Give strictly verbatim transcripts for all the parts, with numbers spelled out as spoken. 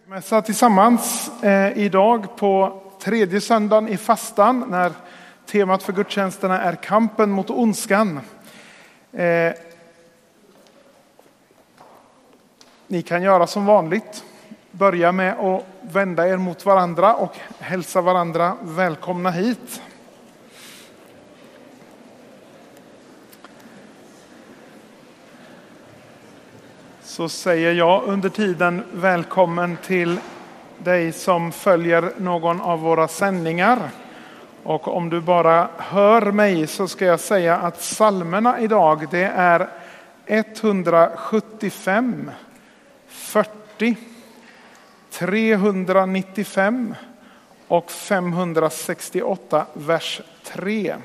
Mässa tillsammans eh, idag på tredje söndagen i fastan när temat för gudstjänsterna är kampen mot ondskan. Eh, ni kan göra som vanligt. Börja med att vända er mot varandra och hälsa varandra välkomna hit. Så säger jag under tiden välkommen till dig som följer någon av våra sändningar. Och om du bara hör mig så ska jag säga att psalmerna idag det är etthundrasjuttiofem, fyrtio, trehundranittiofem och femhundrasextioåtta vers tre.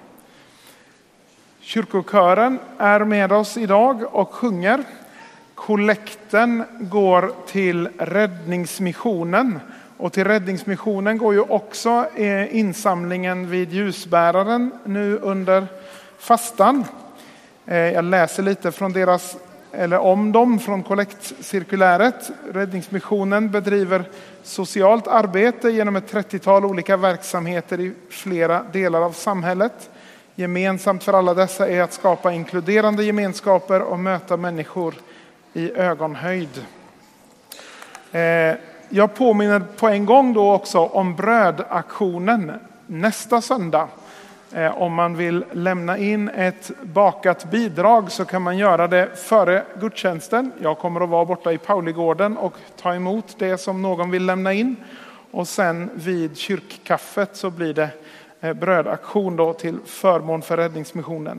Kyrkokören är med oss idag och sjunger. Kollekten går till Räddningsmissionen och till Räddningsmissionen går ju också insamlingen vid ljusbäraren nu under fastan. Jag läser lite från deras, eller om dem från kollektcirkuläret. Räddningsmissionen bedriver socialt arbete genom ett trettiotal olika verksamheter i flera delar av samhället. Gemensamt för alla dessa är att skapa inkluderande gemenskaper och möta människor i ögonhöjd. Jag påminner på en gång då också om brödaktionen nästa söndag. Om man vill lämna in ett bakat bidrag så kan man göra det före gudstjänsten. Jag kommer att vara borta i Pauligården och ta emot det som någon vill lämna in. Och sen vid kyrkkaffet så blir det brödaktion då till förmån för Räddningsmissionen.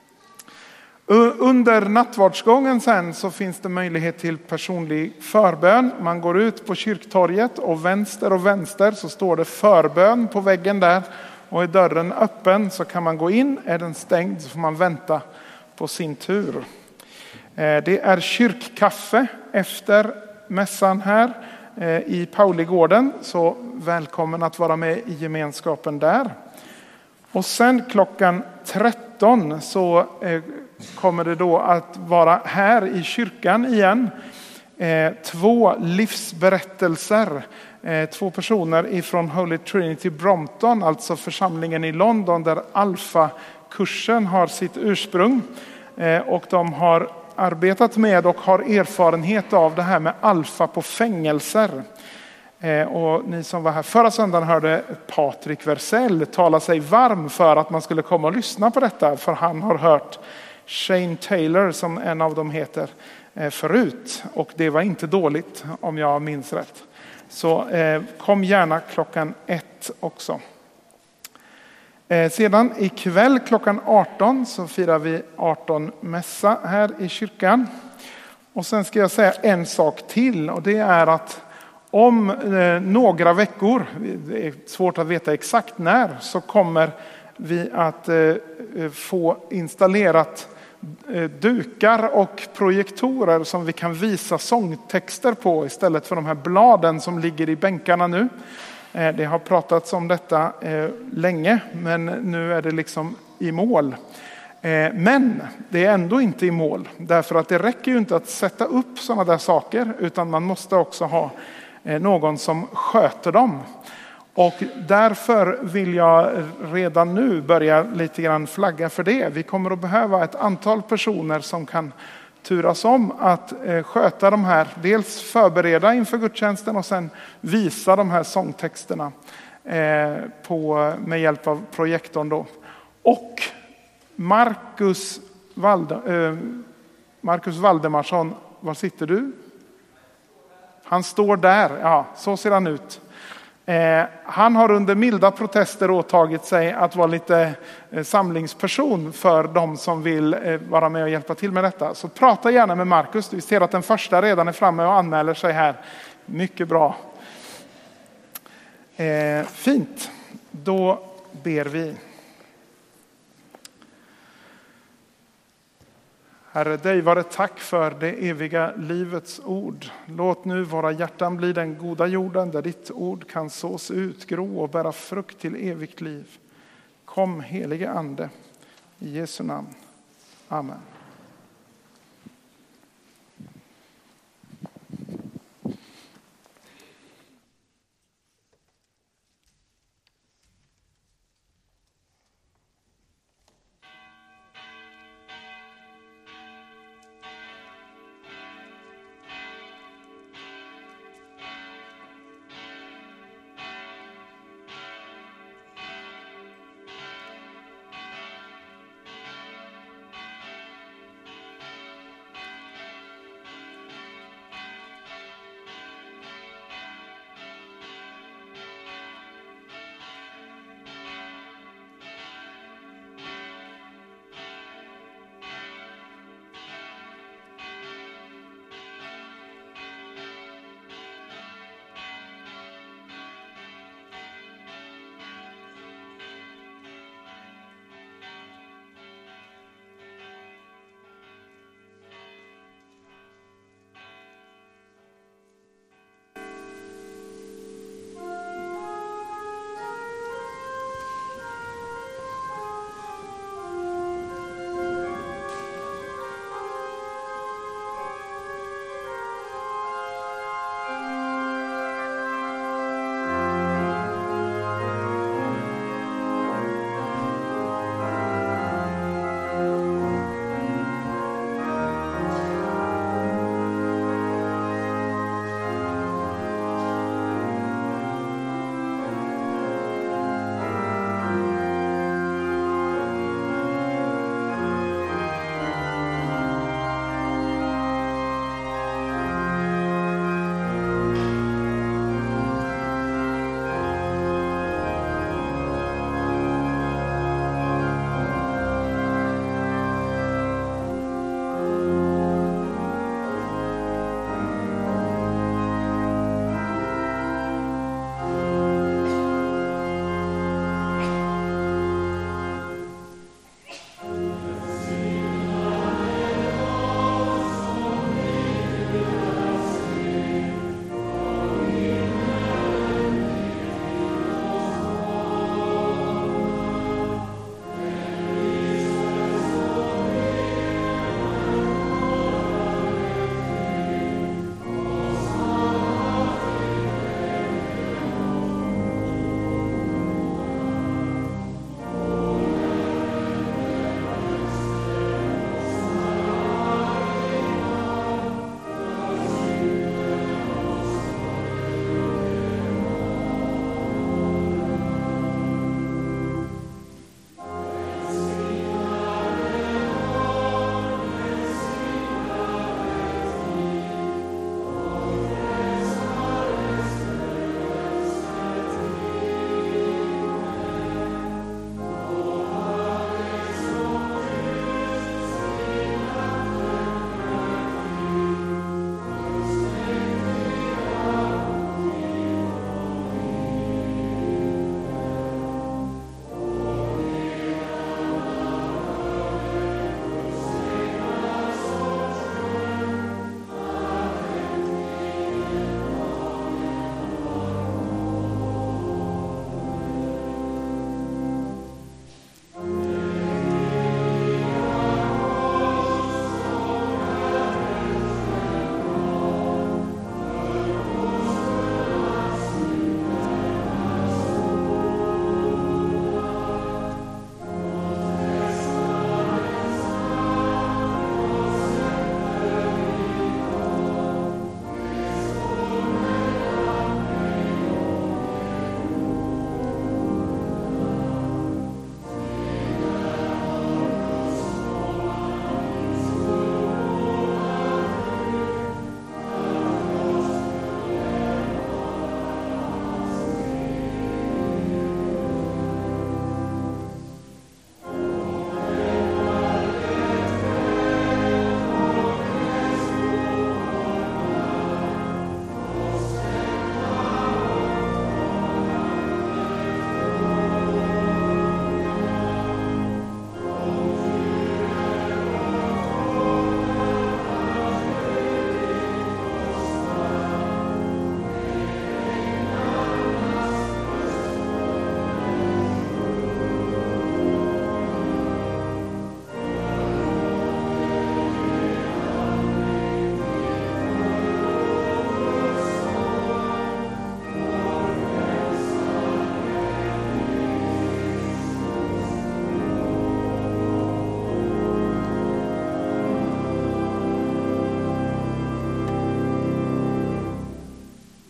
Under nattvardsgången sen så finns det möjlighet till personlig förbön. Man går ut på kyrktorget och vänster och vänster så står det förbön på väggen där. Och är dörren öppen så kan man gå in. Är den stängd så får man vänta på sin tur. Det är kyrkkaffe efter mässan här i Pauligården. Så välkommen att vara med i gemenskapen där. Och sen klockan tretton så kommer det då att vara här i kyrkan igen. Två livsberättelser. Två personer ifrån Holy Trinity Brompton, alltså församlingen i London där Alfa-kursen har sitt ursprung. Och de har arbetat med och har erfarenhet av det här med alfa på fängelser. Och ni som var här förra söndagen hörde Patrik Versell tala sig varm för att man skulle komma och lyssna på detta. För han har hört Shane Taylor som en av dem heter förut. Och det var inte dåligt om jag minns rätt. Så eh, kom gärna klockan ett också. Eh, sedan ikväll klockan arton så firar vi arton mässa här i kyrkan. Och sen ska jag säga en sak till och det är att om eh, några veckor, det är svårt att veta exakt när, så kommer vi att eh, få installerat dukar och projektorer som vi kan visa sångtexter på istället för de här bladen som ligger i bänkarna nu. Det har pratats om detta länge men nu är det liksom i mål. Men det är ändå inte i mål därför att det räcker ju inte att sätta upp sådana där saker utan man måste också ha någon som sköter dem. Och därför vill jag redan nu börja lite grann flagga för det. Vi kommer att behöva ett antal personer som kan turas om att sköta de här. Dels förbereda inför gudstjänsten och sen visa de här sångtexterna på, med hjälp av projektorn då. Och Marcus, Valde, Marcus Valdemarsson, var sitter du? Han står där, ja så ser han ut. Eh, han har under milda protester åtagit sig att vara lite eh, samlingsperson för de som vill eh, vara med och hjälpa till med detta. Så prata gärna med Marcus. Vi ser att den första redan är framme och anmäler sig här. Mycket bra. Eh, fint. Då ber vi. Herre, dig var det tack för det eviga livets ord. Låt nu våra hjärtan bli den goda jorden där ditt ord kan sås ut, gro och bära frukt till evigt liv. Kom helige ande, i Jesu namn. Amen.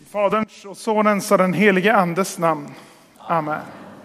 Faderns och Sonens och den helige Andes namn. Amen.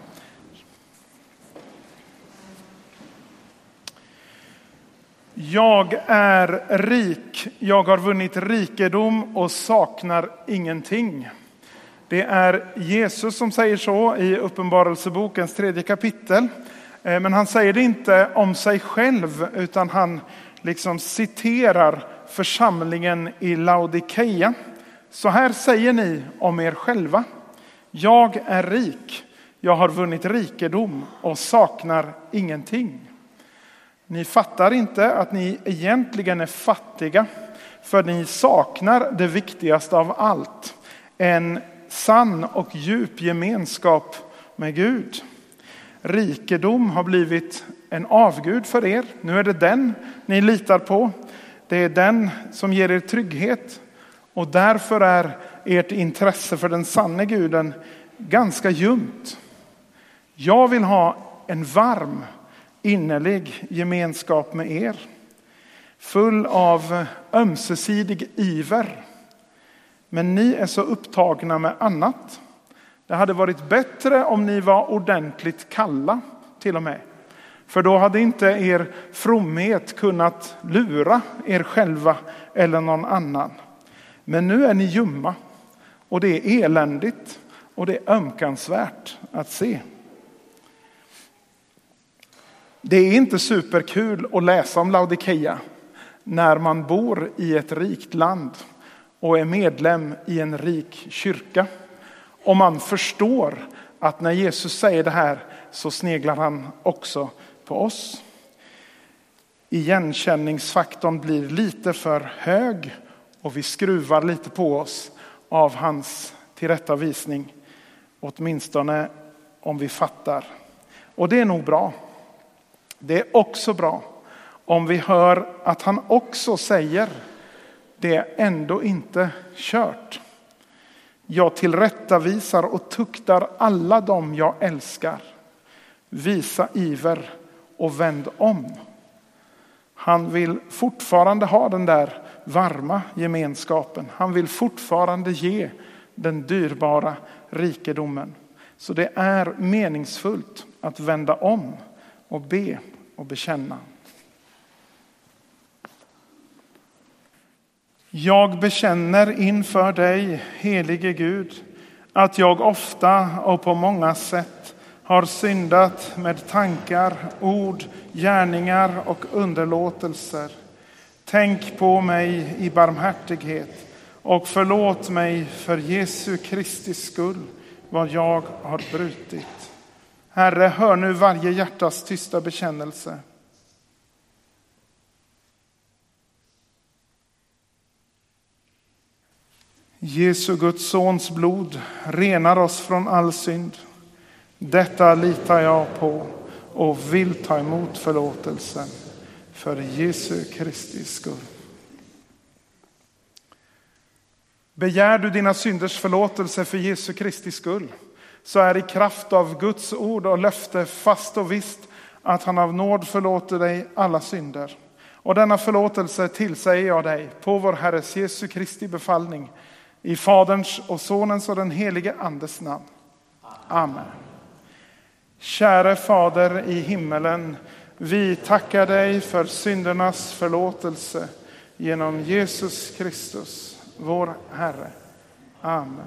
Jag är rik, jag har vunnit rikedom och saknar ingenting. Det är Jesus som säger så i Uppenbarelsebokens tredje kapitel. Men han säger det inte om sig själv, utan han liksom citerar församlingen i Laodikeia. Så här säger ni om er själva: jag är rik, jag har vunnit rikedom och saknar ingenting. Ni fattar inte att ni egentligen är fattiga, för ni saknar det viktigaste av allt, en sann och djup gemenskap med Gud. Rikedom har blivit en avgud för er. Nu är det den ni litar på. Det är den som ger er trygghet. Och därför är ert intresse för den sanne guden ganska ljumt. Jag vill ha en varm, innerlig gemenskap med er. Full av ömsesidig iver. Men ni är så upptagna med annat. Det hade varit bättre om ni var ordentligt kalla till och med. För då hade inte er fromhet kunnat lura er själva eller någon annan. Men nu är ni ljumma och det är eländigt och det är ömkansvärt att se. Det är inte superkul att läsa om Laodikeia när man bor i ett rikt land och är medlem i en rik kyrka. Och man förstår att när Jesus säger det här så sneglar han också på oss. Igenkänningsfaktorn blir lite för hög och vi skruvar lite på oss av hans tillrättavisning. Åtminstone om vi fattar. Och det är nog bra. Det är också bra om vi hör att han också säger: det är ändå inte kört. Jag tillrättavisar och tuktar alla dem jag älskar. Visa iver och vänd om. Han vill fortfarande ha den där varma gemenskapen. Han vill fortfarande ge den dyrbara rikedomen. Så det är meningsfullt att vända om och be och bekänna. Jag bekänner inför dig, helige Gud, att jag ofta och på många sätt har syndat med tankar, ord, gärningar och underlåtelser. Tänk på mig i barmhärtighet och förlåt mig för Jesu Kristi skull vad jag har brutit. Herre, hör nu varje hjärtas tysta bekännelse. Jesu Guds sons blod renar oss från all synd. Detta litar jag på och vill ta emot förlåtelsen för Jesu Kristi skull. Begär du dina synders förlåtelse för Jesu Kristi skull, så är i kraft av Guds ord och löfte fast och visst att han av nåd förlåter dig alla synder. Och denna förlåtelse tillsäger jag dig på vår Herres Jesu Kristi befallning, i Faderns och Sonens och den helige Andes namn. Amen. Käre Fader i himmelen, vi tackar dig för syndernas förlåtelse genom Jesus Kristus, vår Herre. Amen.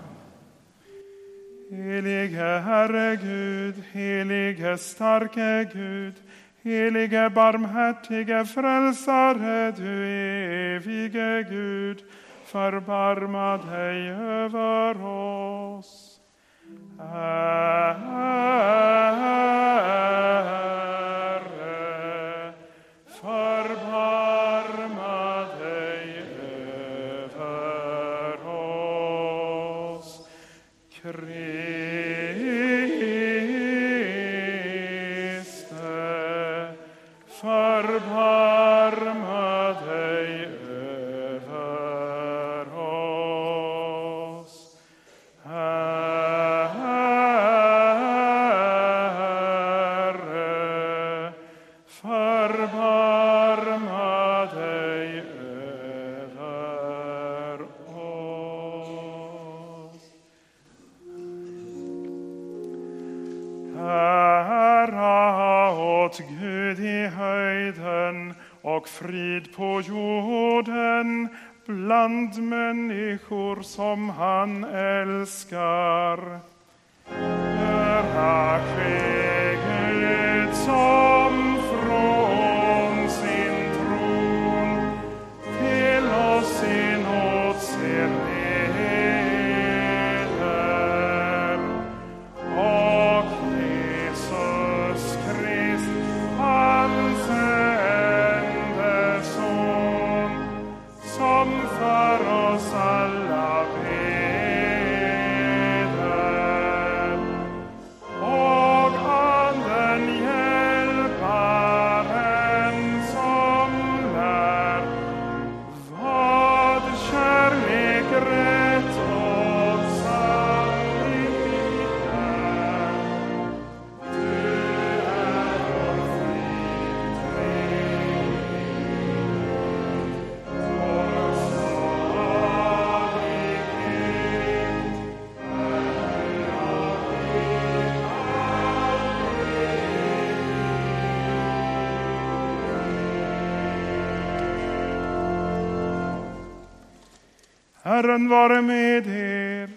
Helige Herre Gud, helige starke Gud, helige barmhärtige frälsare, du evige Gud, förbarma dig över oss. Herre, förbarma dig över oss. Kriste, förbarma dig över oss. Herre, förbarma dig över oss. och frid på jorden bland människor som han älskar. Höra ske Gud som från sin tron till oss i nåd ser neder. Och Jesus Krist, hans enda son, som för oss alla beder. Och anden hjälparen som lär vad kärlek, rätt och sanning är. Du är vår frid, vår salighet, Herren vare med er.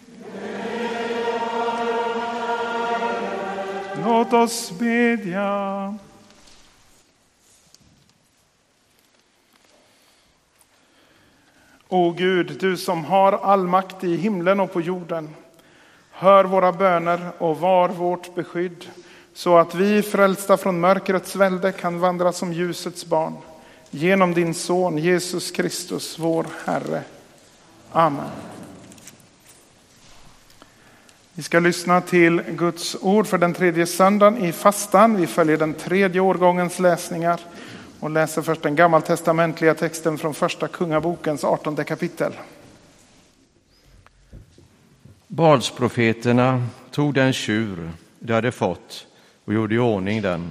Låt oss bedja. O Gud, du som har all makt i himlen och på jorden, hör våra böner och var vårt beskydd, så att vi, frälsta från mörkrets välde, kan vandra som ljusets barn. Genom din son Jesus Kristus, vår Herre. Amen. Vi ska lyssna till Guds ord för den tredje söndagen i fastan. Vi följer den tredje årgångens läsningar och läser först den gammaltestamentliga texten från första kungabokens artonde kapitel. Baalsprofeterna tog den tjur de hade fått och gjorde i ordning den.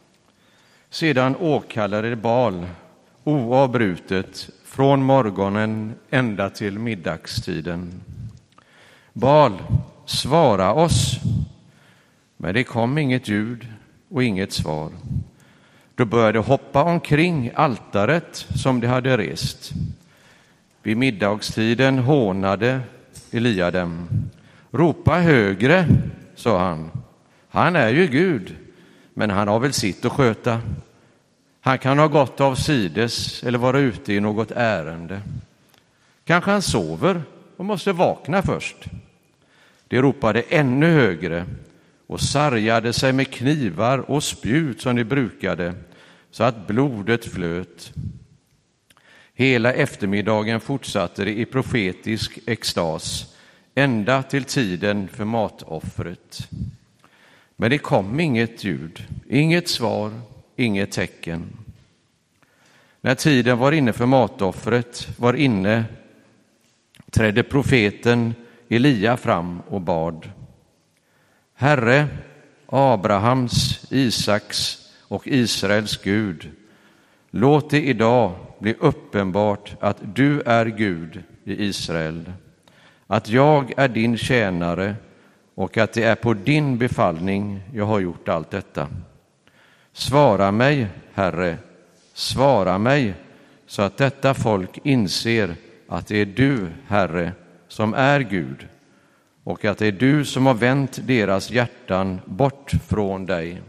Sedan åkallade Baal oavbrutet från morgonen ända till middagstiden. Baal, svara oss. Men det kom inget ljud och inget svar. Då började hoppa omkring altaret som de hade rest. Vid middagstiden hånade Elia dem. Ropa högre, sa han. Han är ju Gud, men han har väl sitt att sköta. Han kan ha gått av sides eller vara ute i något ärende. Kanske han sover och måste vakna först. De ropade ännu högre och sargade sig med knivar och spjut som de brukade, så att blodet flöt. Hela eftermiddagen fortsatte de i profetisk extas, ända till tiden för matoffret. Men det kom inget ljud, inget svar, inget tecken. När tiden var inne för matoffret var inne, trädde profeten Elia fram och bad. Herre, Abrahams, Isaks och Israels Gud, låt det idag bli uppenbart att du är Gud i Israel, att jag är din tjänare och att det är på din befallning jag har gjort allt detta. Svara mig, Herre, svara mig, så att detta folk inser att det är du, Herre, som är Gud, och att det är du som har vänt deras hjärtan bort från dig.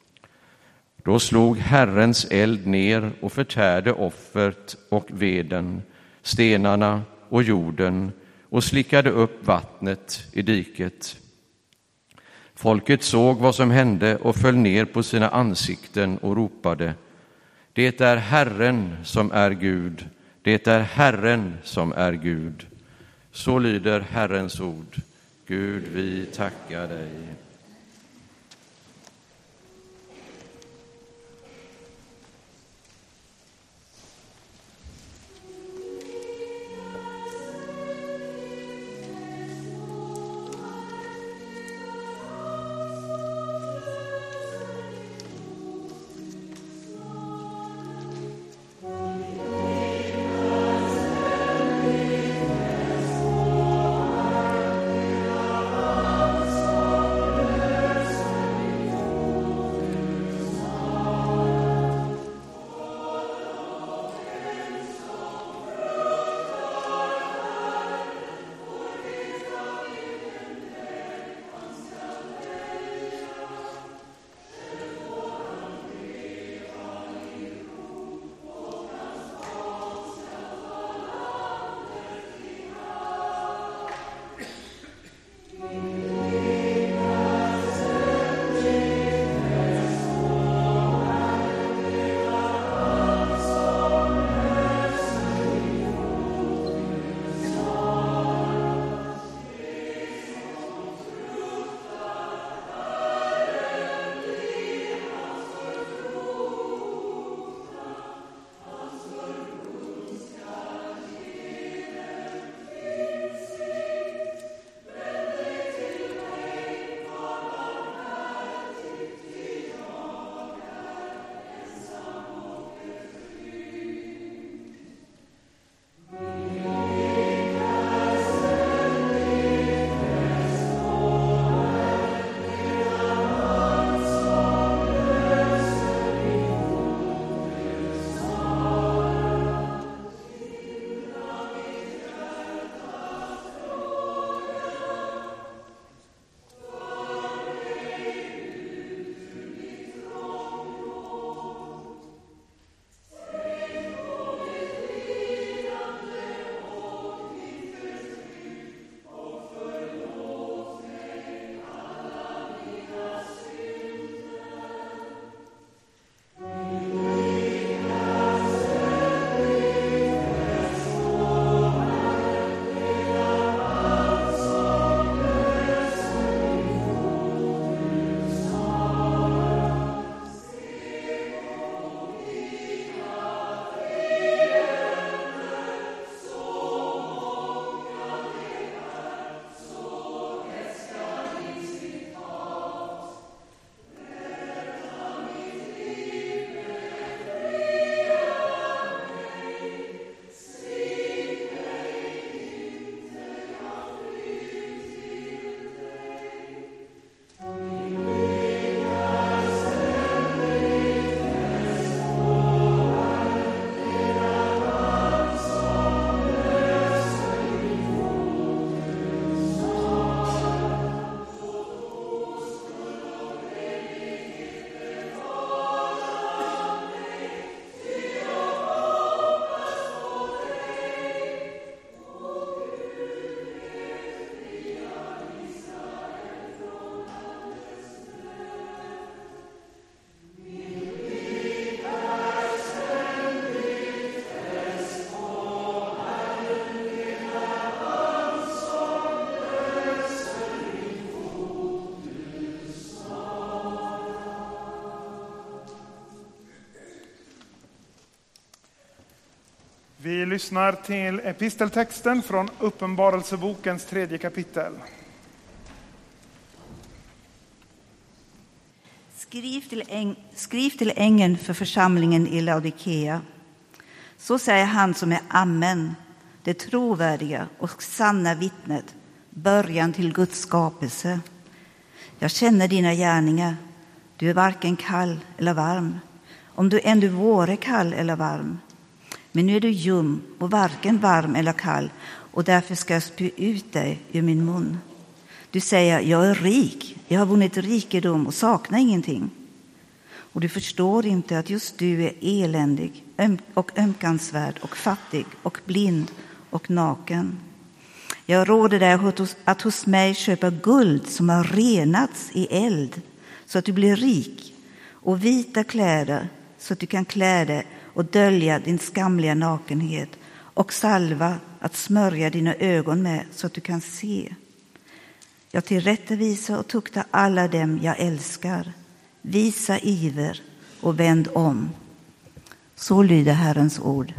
Då slog Herrens eld ner och förtärde offret och veden, stenarna och jorden, och slickade upp vattnet i diket. Folket såg vad som hände och föll ner på sina ansikten och ropade: det är Herren som är Gud, det är Herren som är Gud. Så lyder Herrens ord. Gud, vi tackar dig. Vi lyssnar till episteltexten från Uppenbarelsebokens tredje kapitel. Skriv till, äng- skriv till ängeln för församlingen i Laodikea. Så säger han som är Amen, det trovärdiga och sanna vittnet, början till Guds skapelse. Jag känner dina gärningar. Du är varken kall eller varm. Om du ändå vore kall eller varm. Men nu är du ljum och varken varm eller kall, och därför ska jag spy ut dig ur min mun. Du säger, jag är rik, jag har vunnit rikedom och saknar ingenting. Och du förstår inte att just du är eländig öm- och ömkansvärd och fattig och blind och naken. Jag råder dig att hos mig köpa guld som har renats i eld, så att du blir rik, och vita kläder så att du kan klä dig och dölja din skamliga nakenhet, och salva att smörja dina ögon med så att du kan se. Jag tillrättavisar och tuktar alla dem jag älskar. Visa iver och vänd om. Så lyder Herrens ord.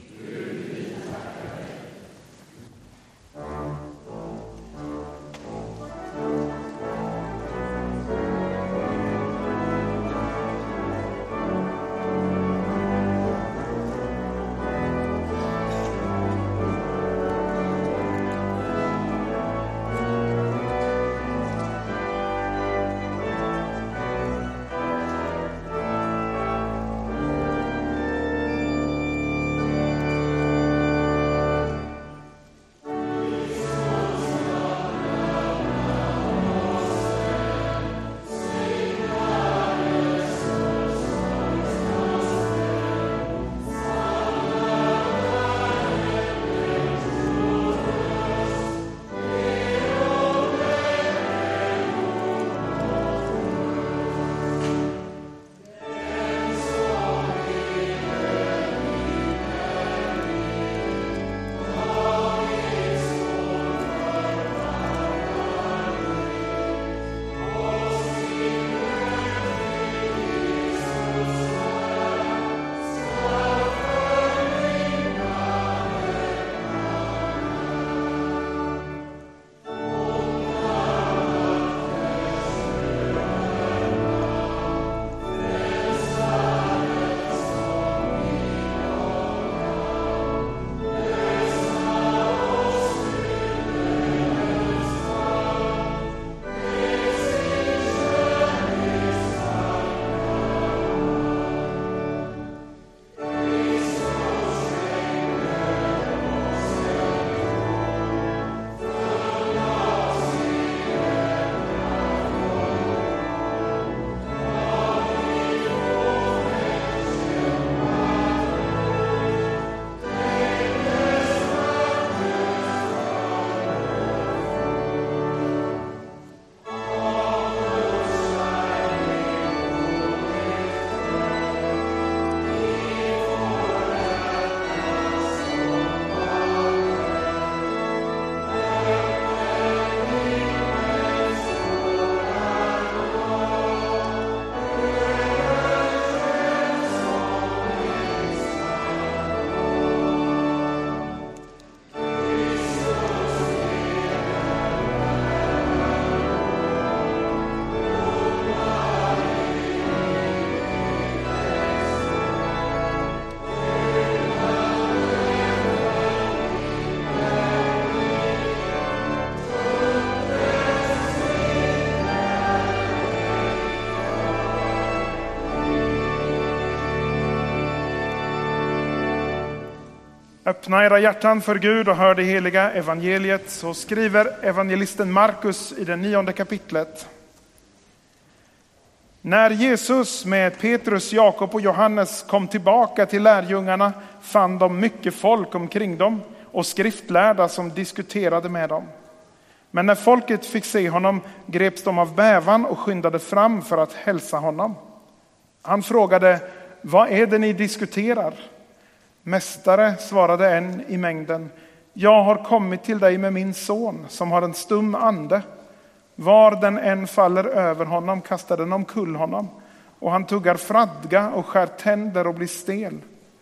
Öppna era hjärtan för Gud och hör det heliga evangeliet, så skriver evangelisten Markus i det nionde kapitlet. När Jesus med Petrus, Jakob och Johannes kom tillbaka till lärjungarna fann de mycket folk omkring dem och skriftlärda som diskuterade med dem. Men när folket fick se honom greps de av bävan och skyndade fram för att hälsa honom. Han frågade, vad är det ni diskuterar? Mästare, svarade en i mängden, jag har kommit till dig med min son som har en stum ande. Var den än faller över honom kastar den omkull honom, och han tuggar fradga och skär tänder och blir stel.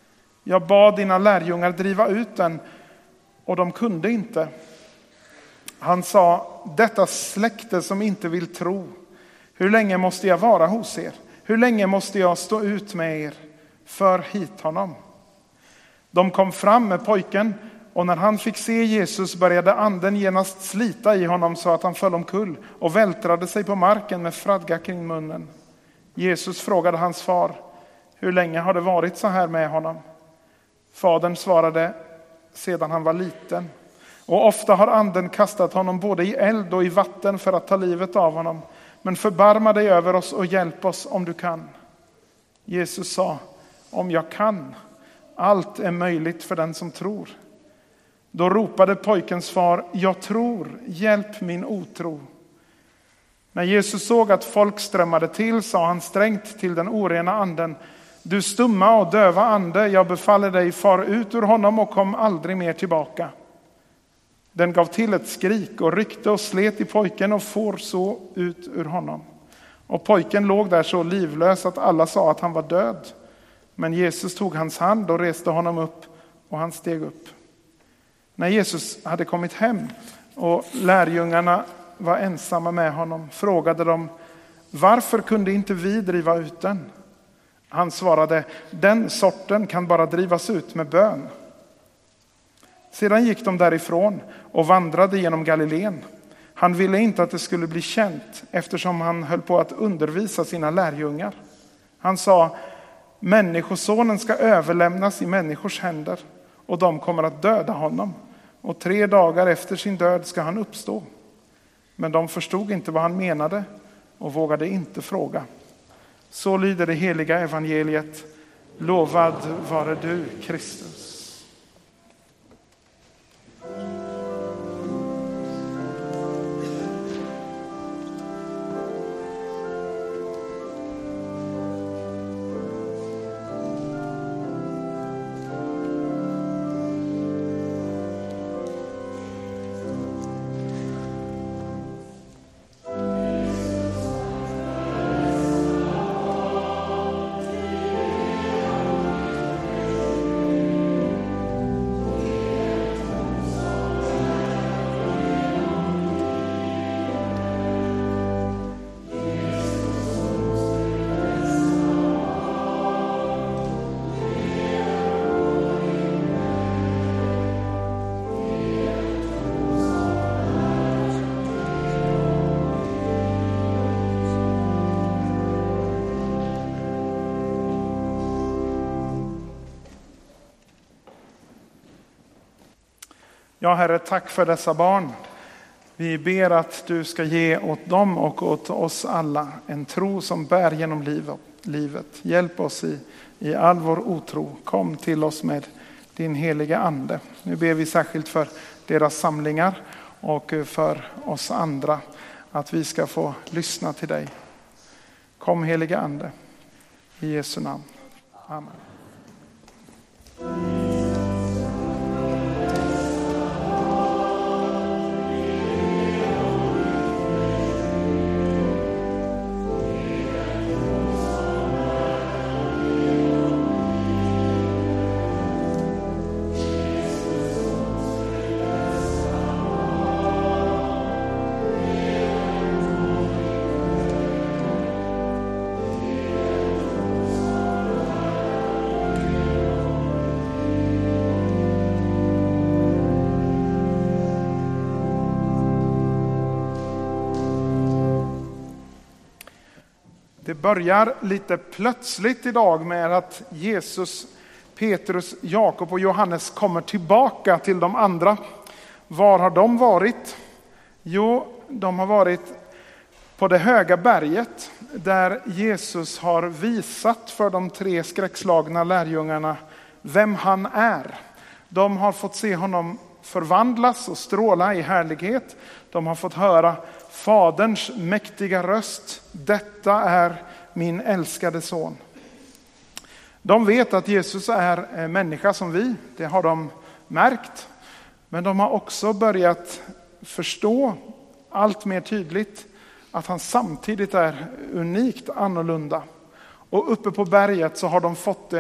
Jag bad dina lärjungar driva ut den och de kunde inte. Han sa, detta släkte som inte vill tro. Hur länge måste jag vara hos er? Hur länge måste jag stå ut med er? För hit honom. De kom fram med pojken, och när han fick se Jesus började anden genast slita i honom så att han föll omkull och vältrade sig på marken med fradga kring munnen. Jesus frågade hans far, hur länge har det varit så här med honom? Fadern svarade, sedan han var liten. Och ofta har anden kastat honom både i eld och i vatten för att ta livet av honom. Men förbarma dig över oss och hjälp oss om du kan. Jesus sa, om jag kan, allt är möjligt för den som tror. Då ropade pojkens far, jag tror, hjälp min otro. När Jesus såg att folk strömmade till sa han strängt till den orena anden, du stumma och döva ande, jag befaller dig, far ut ur honom och kom aldrig mer tillbaka. Den gav till ett skrik och ryckte och slet i pojken och for så ut ur honom. Och pojken låg där så livlös att alla sa att han var död. Men Jesus tog hans hand och reste honom upp, och han steg upp. När Jesus hade kommit hem och lärjungarna var ensamma med honom frågade de, varför kunde inte vi driva ut den? Han svarade, den sorten kan bara drivas ut med bön. Sedan gick de därifrån och vandrade genom Galileen. Han ville inte att det skulle bli känt eftersom han höll på att undervisa sina lärjungar. Han sa, människosonen ska överlämnas i människors händer och de kommer att döda honom. Och tre dagar efter sin död ska han uppstå. Men de förstod inte vad han menade och vågade inte fråga. Så lyder det heliga evangeliet. Lovad vare du, Kristus. Ja, Herre, tack för dessa barn. Vi ber att du ska ge åt dem och åt oss alla en tro som bär genom livet. Hjälp oss i, i all vår otro. Kom till oss med din heliga ande. Nu ber vi särskilt för deras samlingar och för oss andra att vi ska få lyssna till dig. Kom, heliga ande. I Jesu namn. Amen. Det börjar lite plötsligt idag med att Jesus, Petrus, Jakob och Johannes kommer tillbaka till de andra. Var har de varit? Jo, de har varit på det höga berget där Jesus har visat för de tre skräckslagna lärjungarna vem han är. De har fått se honom förvandlas och stråla i härlighet. De har fått höra Faderns mäktiga röst. Detta är min älskade son. De vet att Jesus är människa som vi. Det har de märkt. Men de har också börjat förstå allt mer tydligt att han samtidigt är unikt annorlunda. Och uppe på berget så har de fått det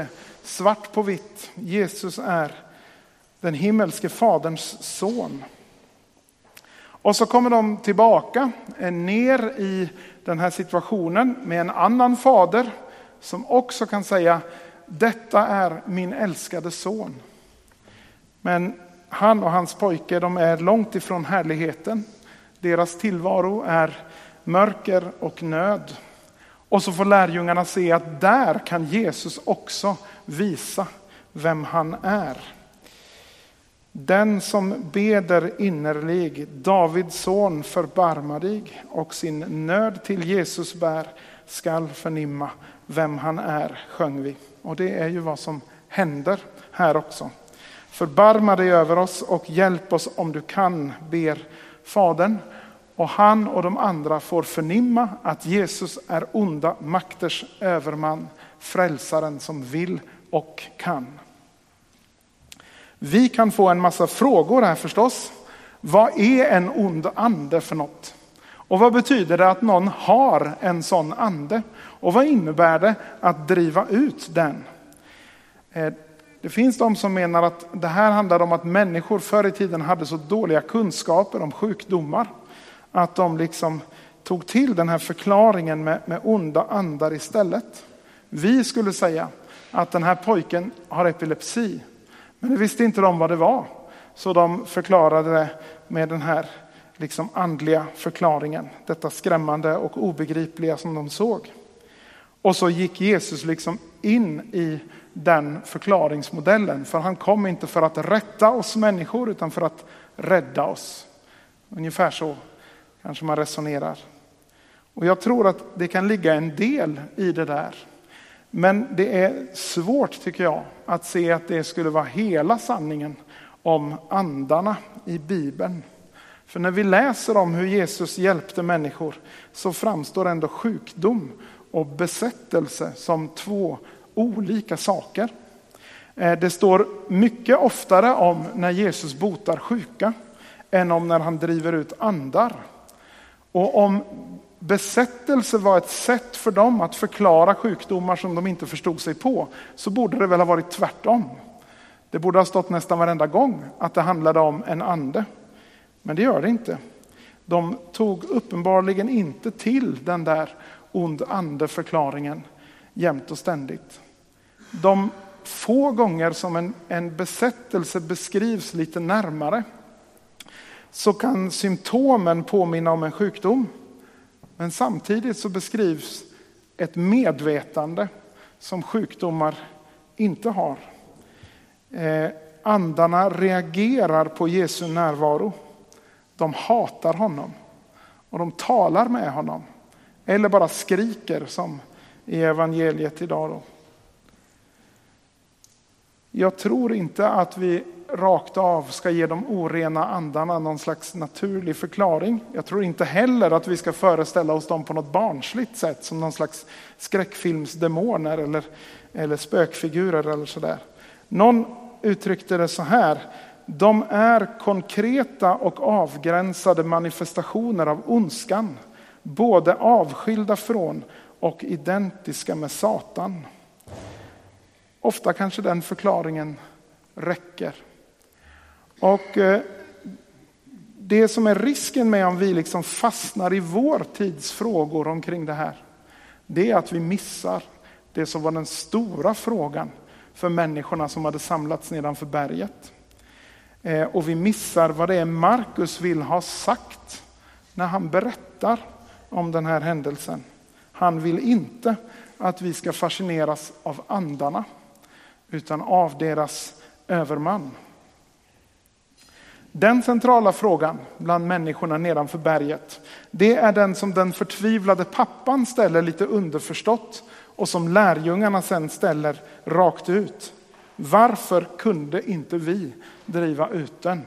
svart på vitt. Jesus är den himmelske faderns son. Och så kommer de tillbaka ner i den här situationen med en annan fader som också kan säga: detta är min älskade son. Men han och hans pojke, de är långt ifrån härligheten. Deras tillvaro är mörker och nöd. Och så får lärjungarna se att där kan Jesus också visa vem han är. Den som beder innerlig, Davids son förbarmadig och sin nöd till Jesus bär, skall förnimma vem han är, sjöng vi. Och det är ju vad som händer här också. Förbarma dig över oss och hjälp oss om du kan, ber Fadern. Och han och de andra får förnimma att Jesus är onda makters överman, frälsaren som vill och kan. Vi kan få en massa frågor här förstås. Vad är en ond ande för något? Och vad betyder det att någon har en sån ande? Och vad innebär det att driva ut den? Det finns de som menar att det här handlar om att människor förr i tiden hade så dåliga kunskaper om sjukdomar att de liksom tog till den här förklaringen med, med onda andar istället. Vi skulle säga att den här pojken har epilepsi. Men det visste inte de vad det var. Så de förklarade det med den här liksom andliga förklaringen. Detta skrämmande och obegripliga som de såg. Och så gick Jesus liksom in i den förklaringsmodellen. För han kom inte för att rätta oss människor utan för att rädda oss. Ungefär så kanske man resonerar. Och jag tror att det kan ligga en del i det där. Men det är svårt tycker jag att se att det skulle vara hela sanningen om andarna i Bibeln. För när vi läser om hur Jesus hjälpte människor så framstår ändå sjukdom och besättelse som två olika saker. Det står mycket oftare om när Jesus botar sjuka än om när han driver ut andar. Och om besättelse var ett sätt för dem att förklara sjukdomar som de inte förstod sig på, så borde det väl ha varit tvärtom. Det borde ha stått nästan varenda gång att det handlade om en ande. Men det gör det inte. De tog uppenbarligen inte till den där ond ande-förklaringen jämt och ständigt. De få gånger som en, en besättelse beskrivs lite närmare så kan symptomen påminna om en sjukdom. Men samtidigt så beskrivs ett medvetande som sjukdomar inte har. Eh, andarna reagerar på Jesu närvaro. De hatar honom. Och de talar med honom. Eller bara skriker som i evangeliet idag då. Jag tror inte att vi rakt av ska ge de orena andarna någon slags naturlig förklaring. Jag tror inte heller att vi ska föreställa oss dem på något barnsligt sätt som någon slags skräckfilmsdemoner eller, eller spökfigurer eller sådär. Någon uttryckte det så här: de är konkreta och avgränsade manifestationer av ondskan, både avskilda från och identiska med Satan. Ofta kanske den förklaringen räcker. Och det som är risken med om vi liksom fastnar i vår tids frågor omkring det här, det är att vi missar det som var den stora frågan för människorna som hade samlats nedanför berget. Och vi missar vad det är Markus vill ha sagt när han berättar om den här händelsen. Han vill inte att vi ska fascineras av andarna utan av deras överman. Den centrala frågan bland människorna nedanför berget, det är den som den förtvivlade pappan ställer lite underförstått och som lärjungarna sen ställer rakt ut. Varför kunde inte vi driva ut den?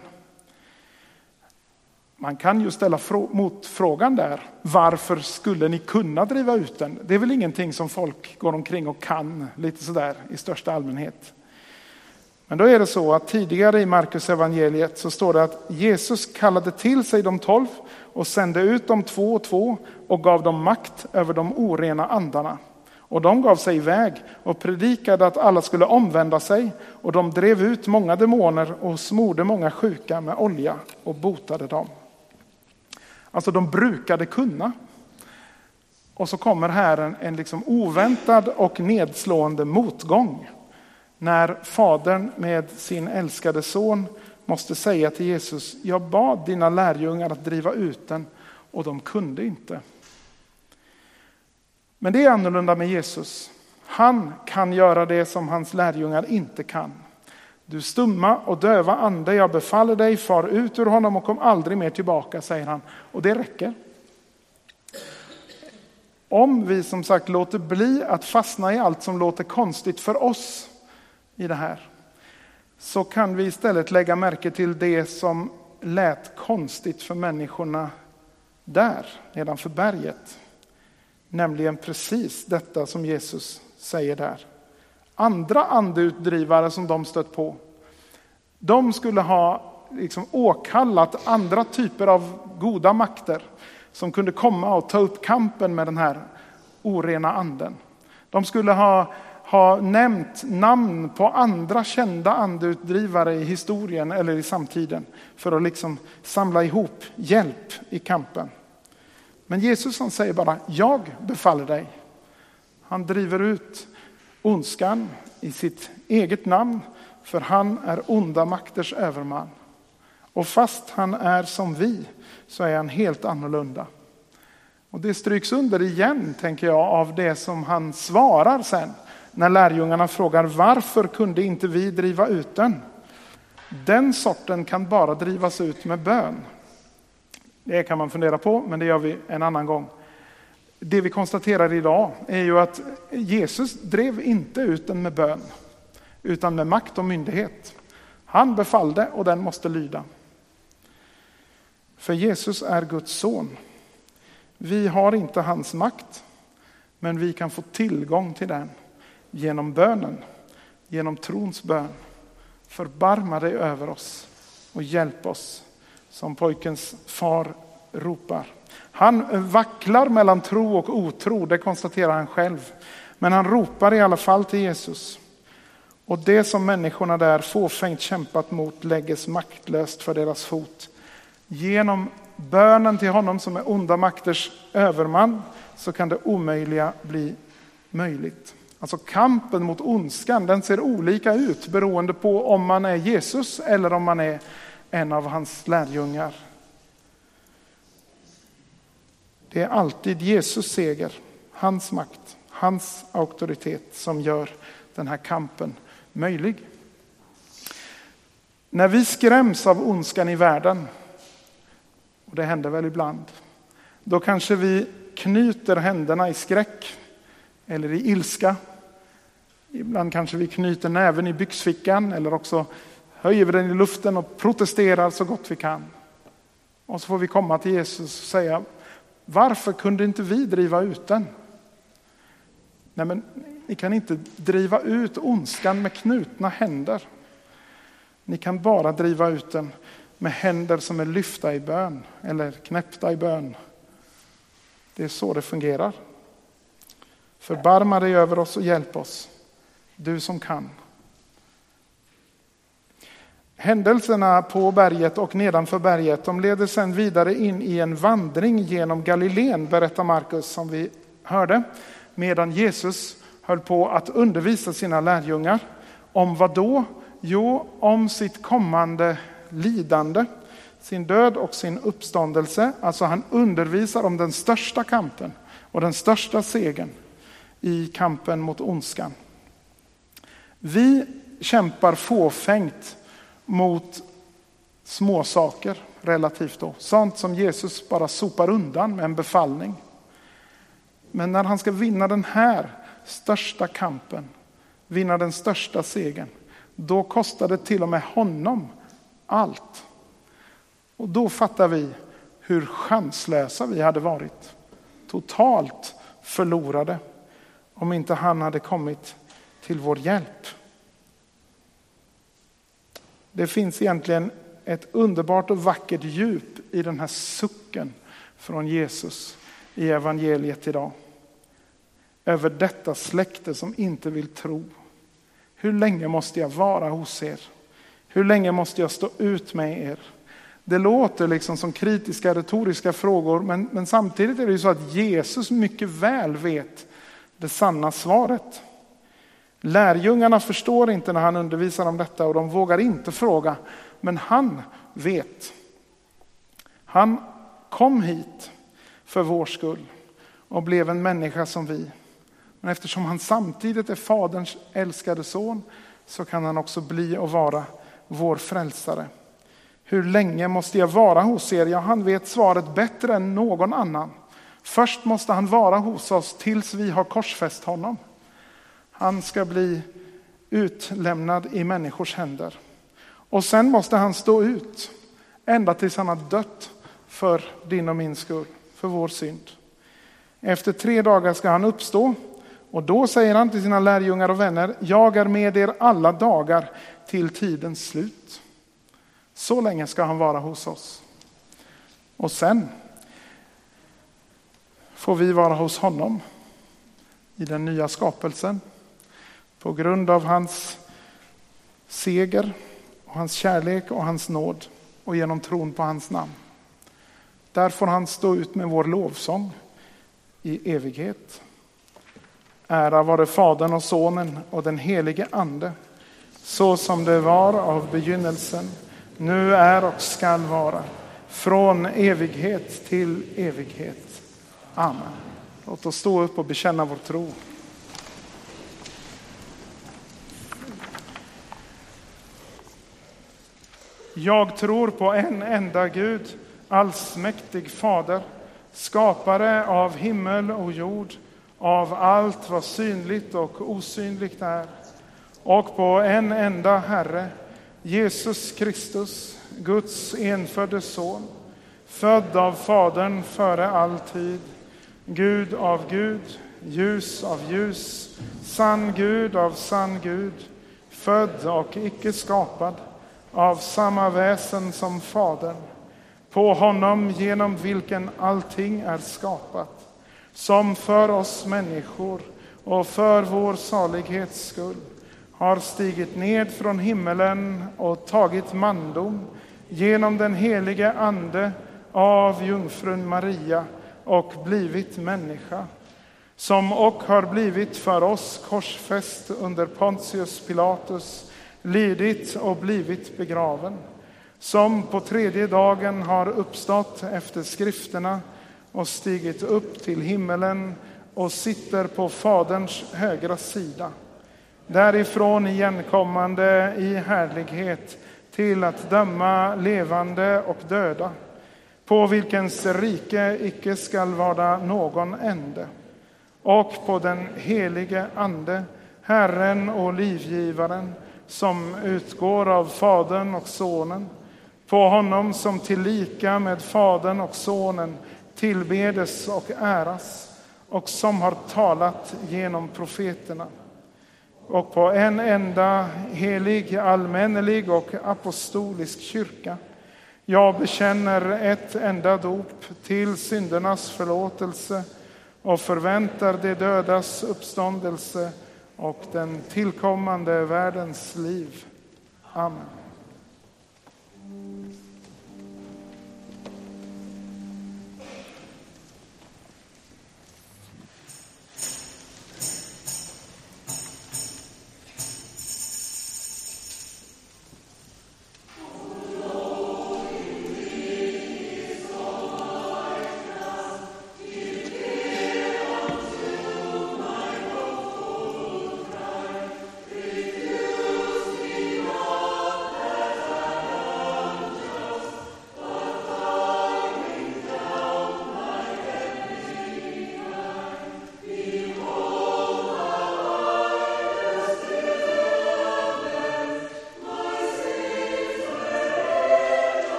Man kan ju ställa motfrågan där. Varför skulle ni kunna driva ut den? Det är väl ingenting som folk går omkring och kan lite sådär i största allmänhet. Men då är det så att tidigare i Markus evangeliet så står det att Jesus kallade till sig de tolv och sände ut dem två och två och gav dem makt över de orena andarna. Och de gav sig iväg och predikade att alla skulle omvända sig. Och de drev ut många demoner och smorde många sjuka med olja och botade dem. Alltså de brukade kunna. Och så kommer här en, en liksom oväntad och nedslående motgång. När fadern med sin älskade son måste säga till Jesus: jag bad dina lärjungar att driva ut den och de kunde inte. Men det är annorlunda med Jesus. Han kan göra det som hans lärjungar inte kan. Du stumma och döva ande, jag befaller dig, far ut ur honom och kom aldrig mer tillbaka, säger han. Och det räcker. Om vi som sagt låter bli att fastna i allt som låter konstigt för oss i det här, så kan vi istället lägga märke till det som lät konstigt för människorna där nedanför berget. Nämligen precis detta som Jesus säger där. Andra andeutdrivare som de stött på, de skulle ha liksom åkallat andra typer av goda makter som kunde komma och ta upp kampen med den här orena anden. De skulle ha, ha nämnt namn på andra kända andeutdrivare i historien eller i samtiden för att liksom samla ihop hjälp i kampen. Men Jesus, han säger bara: jag befaller dig. Han driver ut ondskan i sitt eget namn, för han är onda makters överman. Och fast han är som vi, så är han helt annorlunda. Och det stryks under igen, tänker jag, av det som han svarar sen. När lärjungarna frågar: varför kunde inte vi driva ut den? Den sorten kan bara drivas ut med bön. Det kan man fundera på, men det gör vi en annan gång. Det vi konstaterar idag är ju att Jesus drev inte ut den med bön, utan med makt och myndighet. Han befallde och den måste lyda. För Jesus är Guds son. Vi har inte hans makt, men vi kan få tillgång till den genom bönen, genom trons bön. Förbarma dig över oss och hjälp oss, som pojkens far ropar. Han vacklar mellan tro och otro, det konstaterar han själv. Men han ropar i alla fall till Jesus. Och det som människorna där fåfängt kämpat mot lägges maktlöst för deras fot. Genom bönen till honom som är onda makters överman, så kan det omöjliga bli möjligt. Alltså kampen mot ondskan, den ser olika ut beroende på om man är Jesus eller om man är en av hans lärjungar. Det är alltid Jesus seger, hans makt, hans auktoritet som gör den här kampen möjlig. När vi skräms av ondskan i världen, och det händer väl ibland, då kanske vi knyter händerna i skräck eller i ilska. Ibland kanske vi knyter näven i byxfickan, eller också höjer vi den i luften och protesterar så gott vi kan. Och så får vi komma till Jesus och säga: varför kunde inte vi driva ut den? Nej, men ni kan inte driva ut ondskan med knutna händer. Ni kan bara driva ut den med händer som är lyfta i bön eller knäppta i bön. Det är så det fungerar. Förbarma dig över oss och hjälp oss, du som kan. Händelserna på berget och nedanför berget, de leder sedan vidare in i en vandring genom Galileen, berättar Markus, som vi hörde, medan Jesus höll på att undervisa sina lärjungar. Om vad då? Jo, om sitt kommande lidande, sin död och sin uppståndelse. Alltså han undervisar om den största kampen och den största segern i kampen mot ondskan. Vi kämpar fåfängt mot små saker relativt då. Sånt som Jesus bara sopar undan med en befallning. Men när han ska vinna den här största kampen, vinna den största segern, då kostar det till och med honom allt. Och då fattar vi hur chanslösa vi hade varit. Totalt förlorade om inte han hade kommit till vår hjälp. Det finns egentligen ett underbart och vackert djup i den här sucken från Jesus i evangeliet idag. över detta släkte som inte vill tro. Hur länge måste jag vara hos er? Hur länge måste jag stå ut med er? Det låter liksom som kritiska retoriska frågor, men, men samtidigt är det ju så att Jesus mycket väl vet det sanna svaret. Lärjungarna förstår inte när han undervisar om detta och de vågar inte fråga, men han vet. Han kom hit för vår skull och blev en människa som vi. Men eftersom han samtidigt är faderns älskade son så kan han också bli och vara vår frälsare. Hur länge måste jag vara hos er? Ja, han vet svaret bättre än någon annan. Först måste han vara hos oss tills vi har korsfäst honom. Han ska bli utlämnad i människors händer. Och sen måste han stå ut ända tills han har dött för din och min skull, för vår synd. Efter tre dagar ska han uppstå och då säger han till sina lärjungar och vänner: jag är med er alla dagar till tidens slut. Så länge ska han vara hos oss. Och sen får vi vara hos honom i den nya skapelsen. På grund av hans seger och hans kärlek och hans nåd och genom tron på hans namn. Där får han stå ut med vår lovsång i evighet. Ära vare Fadern och Sonen och den helige Ande, så som det var av begynnelsen, nu är och skall vara, från evighet till evighet. Amen. Låt oss stå upp och bekänna vår tro. Jag tror på en enda Gud, allsmäktig Fader, skapare av himmel och jord, av allt vad synligt och osynligt är, och på en enda Herre, Jesus Kristus, Guds enfödde son, född av Fadern före all tid, Gud av Gud, ljus av ljus, sann Gud av sann Gud, född och icke skapad, av samma väsen som Fadern, på honom genom vilken allting är skapat, som för oss människor och för vår salighets skull har stigit ned från himmelen och tagit mandom genom den helige Ande av jungfrun Maria och blivit människa, som och har blivit för oss korsfäst under Pontius Pilatus, lidit och blivit begraven, som på tredje dagen har uppstått efter skrifterna och stigit upp till himmelen och sitter på Faderns högra sida, därifrån igenkommande i härlighet till att döma levande och döda, på vilkens rike icke skall vara någon ände, och på den helige Ande, Herren och livgivaren, som utgår av Fadern och Sonen, på honom som tillika med Fadern och Sonen tillbedes och äras, och som har talat genom profeterna, och på en enda helig, allmännelig och apostolisk kyrka. Jag bekänner ett enda dop till syndernas förlåtelse och förväntar de dödas uppståndelse och den tillkommande världens liv. Amen.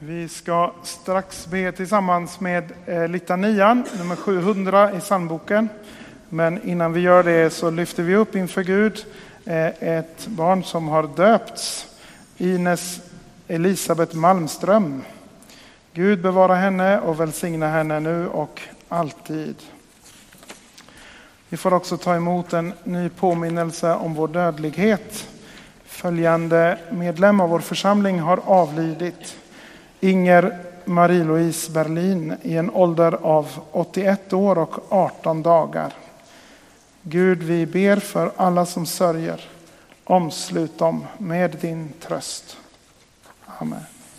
Vi ska strax be tillsammans med eh, litanian nummer sjuhundra i psalmboken. Men innan vi gör det så lyfter vi upp inför Gud eh, ett barn som har döpts. Ines Elisabeth Malmström. Gud bevara henne och välsigna henne nu och alltid. Vi får också ta emot en ny påminnelse om vår dödlighet. Följande medlem av vår församling har avlidit. Inger Marie-Louise Berlin i en ålder av åttioett år och arton dagar. Gud, vi ber för alla som sörjer. Omslut dem med din tröst. Amen.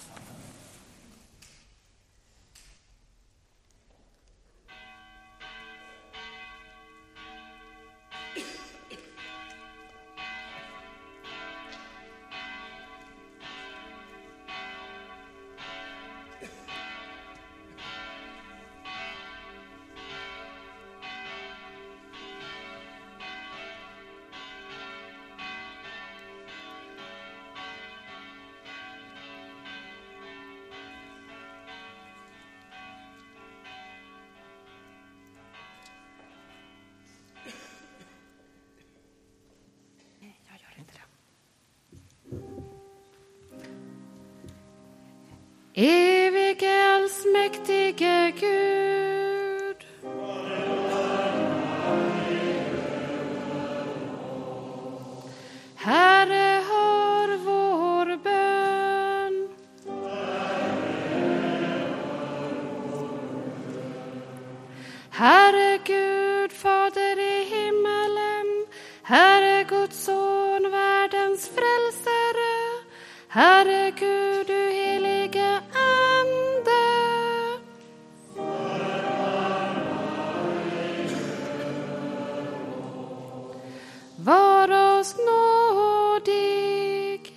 Evige allsmäktige Gud, Herre, hör vår bön. Herre Gud, Fader i himmelen, Herre Guds son, världens frälsare, Herre Gud, du helige Ande. Var oss nådig.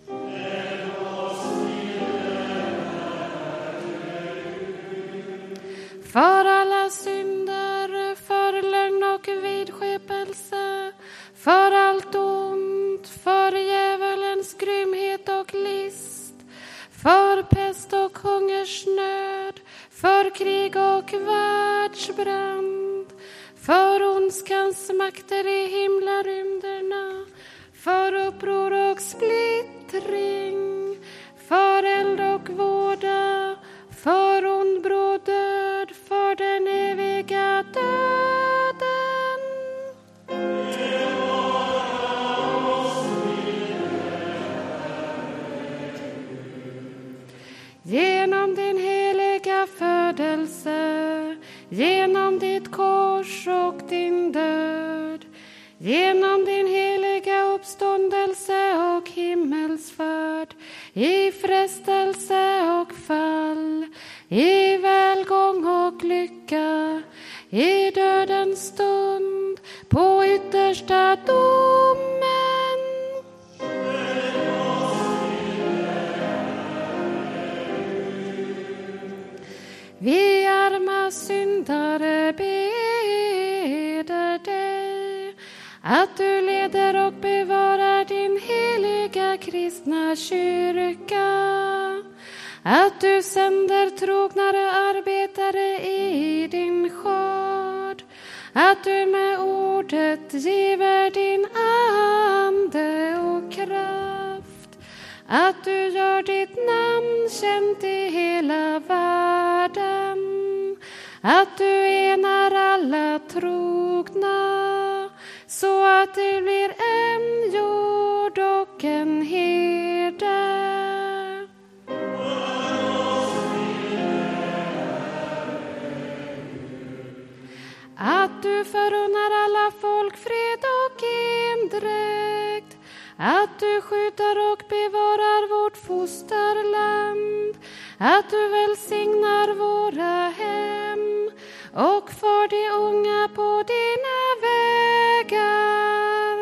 För alla synder, för lögn och vidskepelse, för allt ont, för djävulens grymhet och list, för pest och hungersnöd, för krig och världsbrand, för ondskans makter i himlarymderna, för uppror och splittring, för eld och våda, för ond bråd död, för den eviga döden. Genom din heliga födelse, genom ditt kors och din död, genom din heliga uppståndelse och himmelsfärd, i frestelse och fall, i välgång och lycka, i dödens stund, på yttersta domen. Vi arma syndare beder dig att du leder och bevarar din heliga kristna kyrka, att du sänder trognare arbetare i din skörd, att du med ordet giver din ande och kraft, att du gör ditt namn känt i hela världen, att du enar alla trogna, så att det blir en jord och en herde. Att du förunnar alla folk fred och endräkt, att du skyddar och bevarar vårt fosterland, att du välsignar våra hem och för de unga på dina vägar.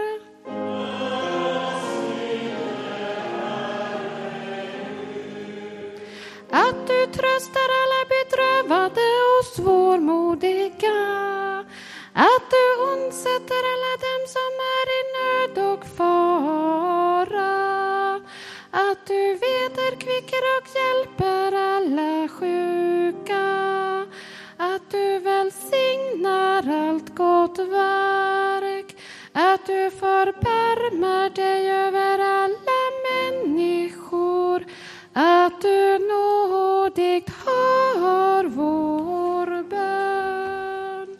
Att du tröstar alla bedrövade och svårmodiga, att du undsätter alla dem som är i nöd och fara, att du vederkvickar förkvickar och hjälper alla sjuka. Att du välsignar allt gott verk. Att du förbarmar dig över alla människor. Att du nådigt hör vår bön.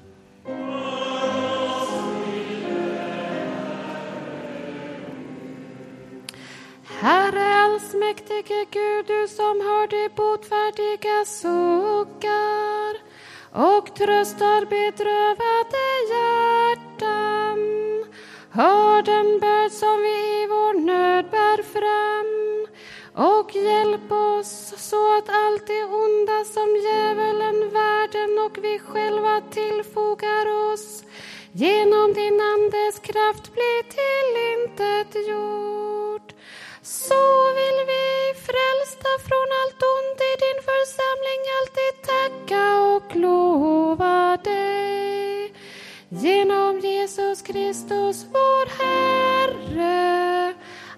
Herre allsmäktige Gud, du som hör de botfärdiga suckar och tröstar bedrövade hjärtan. Hör den bön som vi i vår nöd bär fram och hjälp oss så att allt det onda som djävulen, världen och vi själva tillfogar oss genom din andes kraft blir tillintetgjort. Så vill vi frälsta från allt ont i din församling alltid tacka och lova dig. Genom Jesus Kristus vår Herre.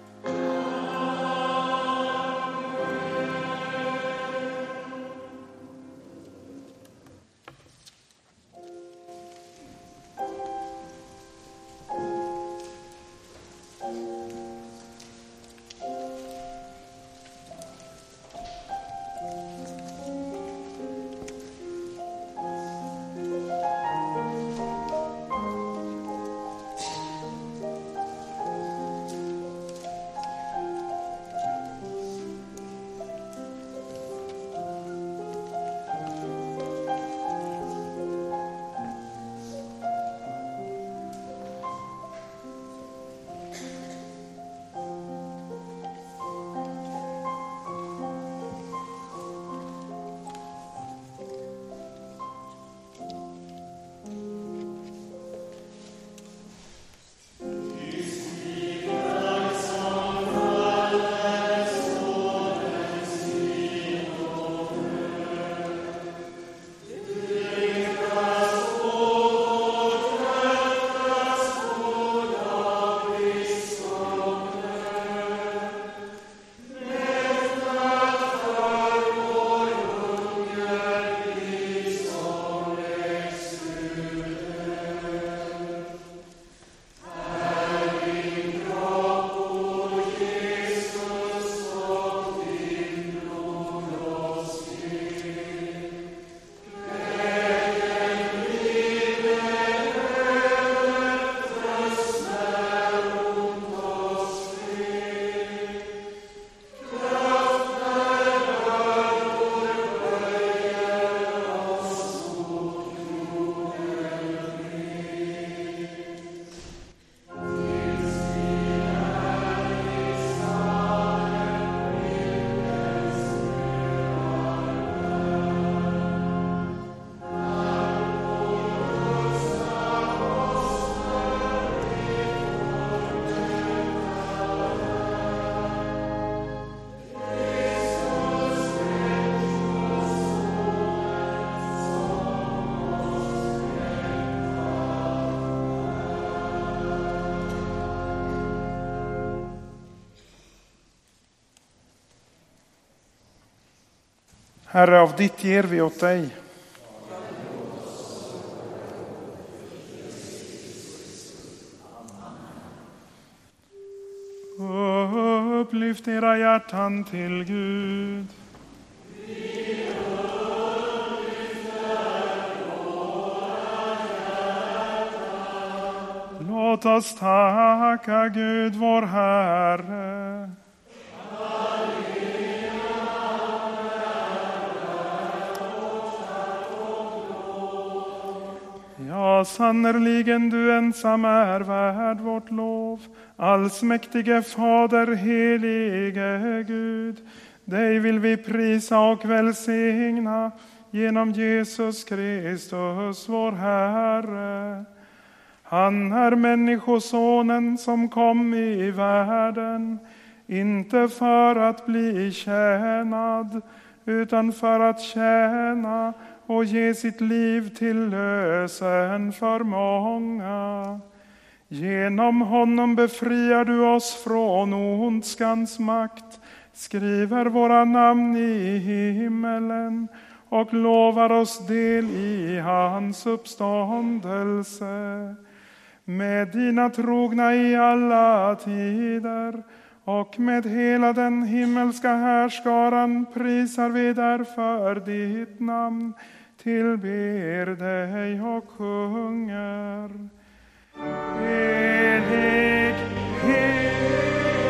Herre, av ditt ger vi åt dig. Upplyft era hjärtan till Gud. Låt oss tacka Gud vår Herre. Ja, sannerligen du ensam är värd vårt lov. Allsmäktige Fader, helige Gud. Dig vill vi prisa och välsigna genom Jesus Kristus, vår Herre. Han är människosonen som kom i världen, inte för att bli tjänad, utan för att tjäna och ge sitt liv till lösen för många. Genom honom befriar du oss från ondskans makt, skriver våra namn i himmelen och lovar oss del i hans uppståndelse. Med dina trogna i alla tider och med hela den himmelska härskaran prisar vi därför ditt namn, tillber dig och sjunger. Helig, helig.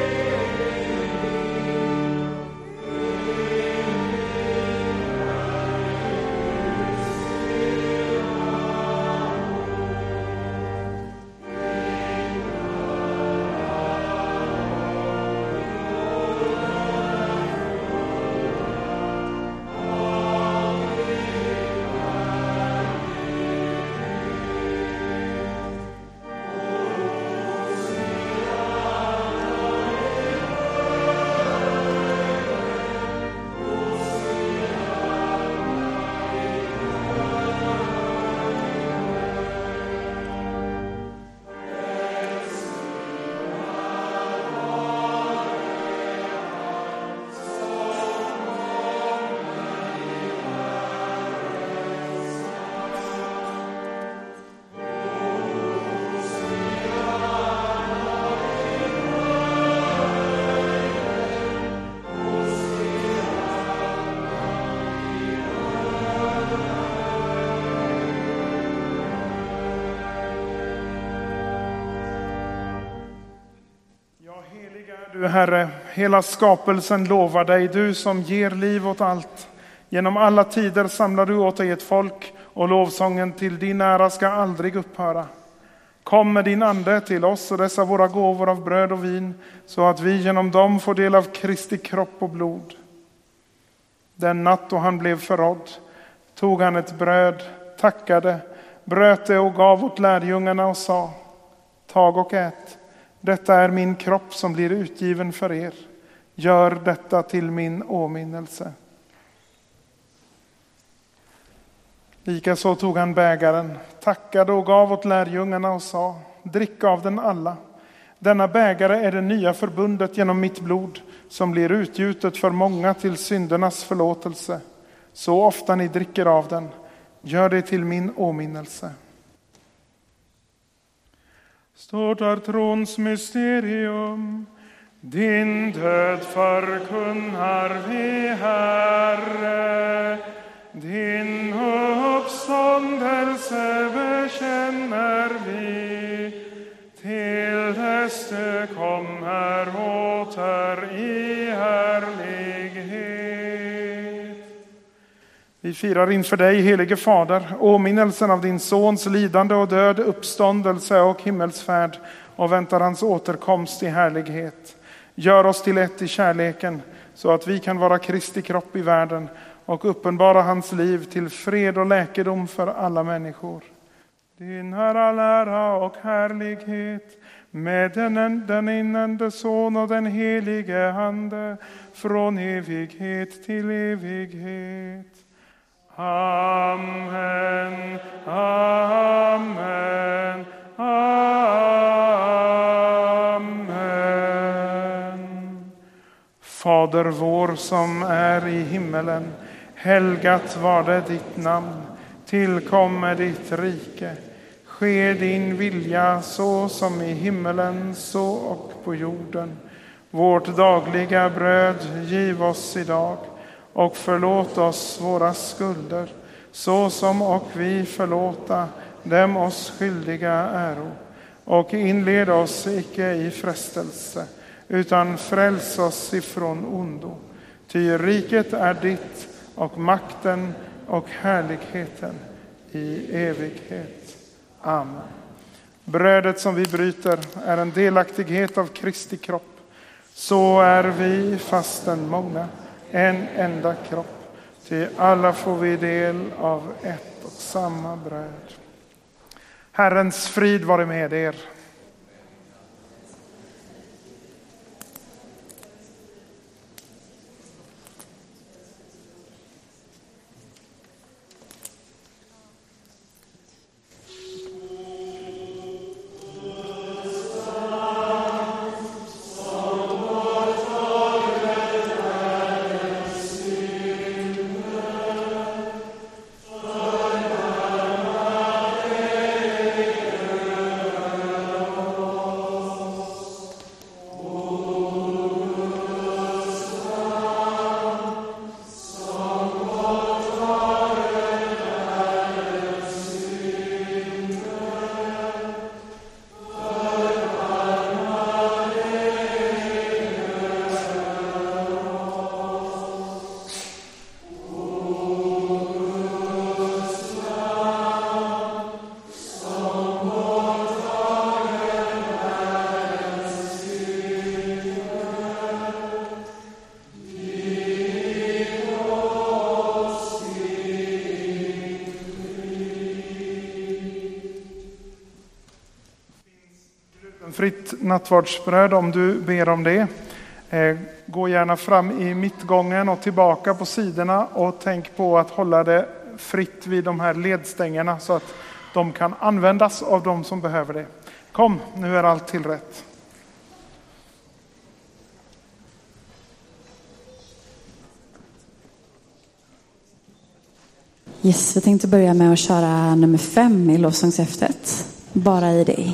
Du Herre, hela skapelsen lovar dig, du som ger liv åt allt. Genom alla tider samlar du åt dig ett folk och lovsången till din ära ska aldrig upphöra. Kom med din ande till oss och dessa våra gåvor av bröd och vin så att vi genom dem får del av Kristi kropp och blod. Den natt då han blev förrådd tog han ett bröd, tackade, bröt det och gav åt lärjungarna och sa: tag och ät. Detta är min kropp som blir utgiven för er. Gör detta till min åminnelse. Likaså tog han bägaren, tackade och gav åt lärjungarna och sa: drick av den alla. Denna bägare är det nya förbundet genom mitt blod som blir utgjutet för många till syndernas förlåtelse. Så ofta ni dricker av den, gör det till min åminnelse. Stort är trons mysterium, din död förkunnar vi, Herre. Din uppståndelse bekänner vi, till dess du kommer åter i härlighet. Vi firar inför dig, helige Fader, åminnelsen av din sons lidande och död, uppståndelse och himmelsfärd, och väntar hans återkomst i härlighet. Gör oss till ett i kärleken, så att vi kan vara Kristi kropp i världen och uppenbara hans liv till fred och läkedom för alla människor. Din är all ära och härlighet, med den, den enande son och den helige Ande, från evighet till evighet. Amen, amen, amen. Fader vår som är i himmelen, helgat var det ditt namn. Tillkommer ditt rike. Ske din vilja så som i himmelen så och på jorden. Vårt dagliga bröd giv oss idag. Och förlåt oss våra skulder, så som och vi förlåta dem oss skyldiga äro. Och inled oss icke i frestelse, utan fräls oss ifrån ondo. Ty riket är ditt, och makten och härligheten i evighet. Amen. Brödet som vi bryter är en delaktighet av Kristi kropp. Så är vi fastän många, en enda kropp, till alla får vi del av ett och samma bröd. Herrens frid vare med er. fritt nattvardsbröd om du ber om det. Gå gärna fram i mittgången och tillbaka på sidorna och tänk på att hålla det fritt vid de här ledstängerna så att de kan användas av de som behöver det. Kom, nu är allt tillrätt. Yes, vi tänkte börja med att köra nummer fem i lovsångshäftet. Bara i dig.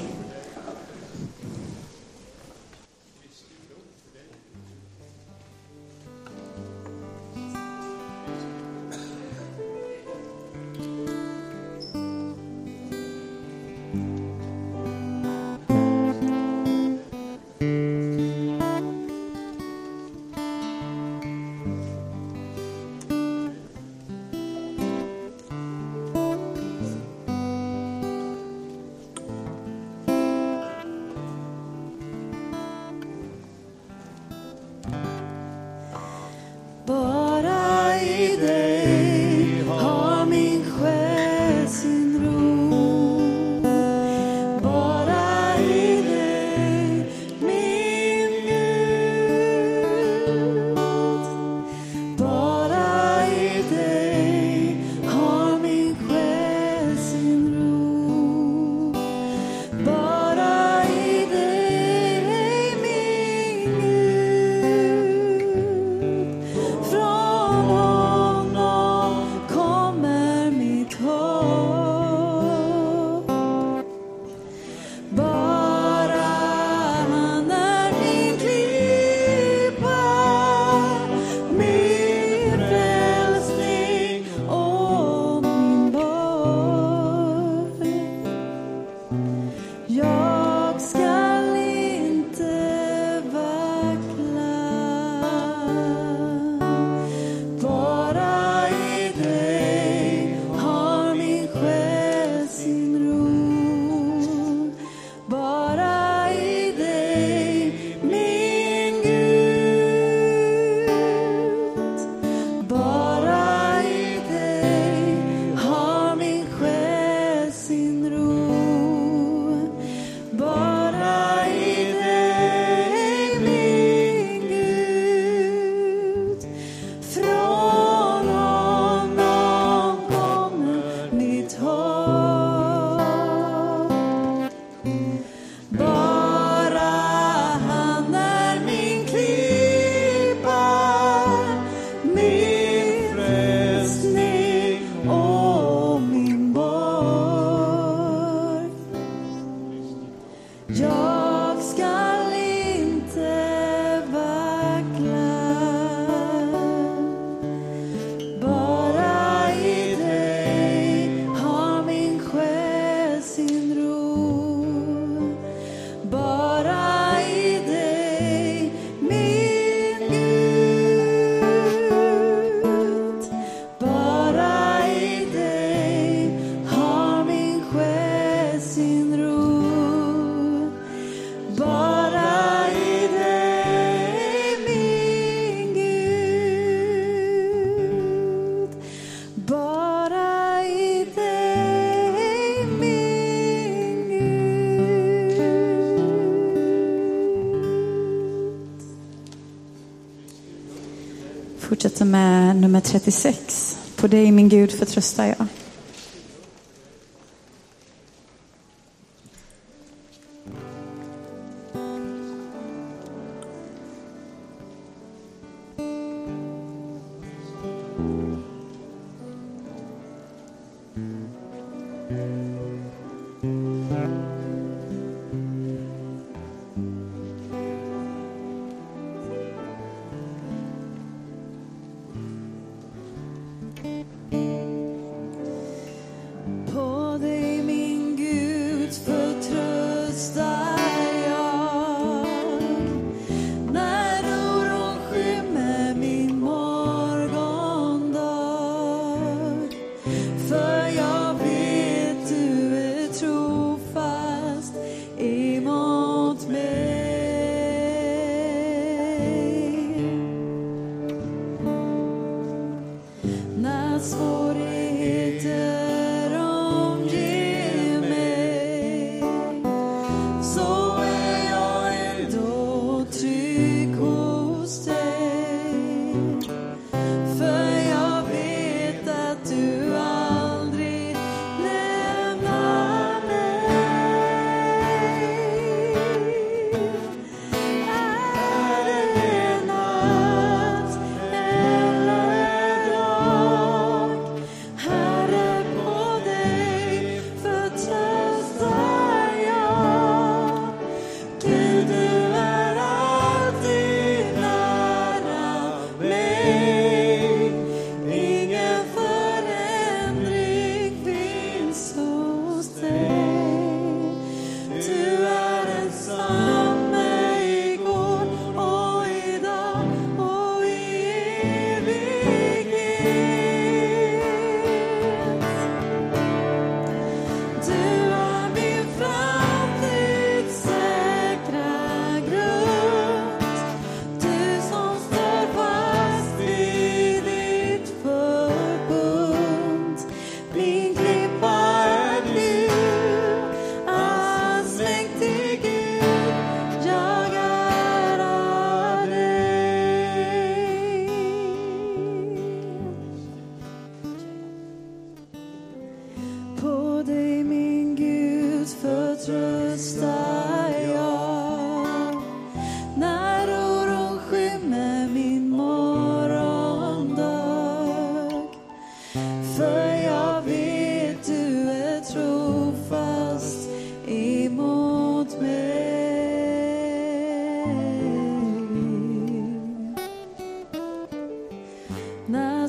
Fortsätter med nummer trettiosex. På dig, min Gud, förtröstar jag.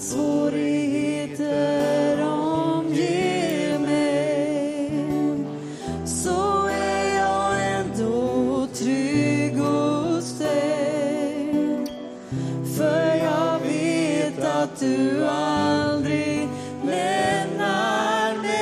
svårigheter omger mig, så är jag ändå trygg hos dig. För jag vet att du aldrig lämnar mig.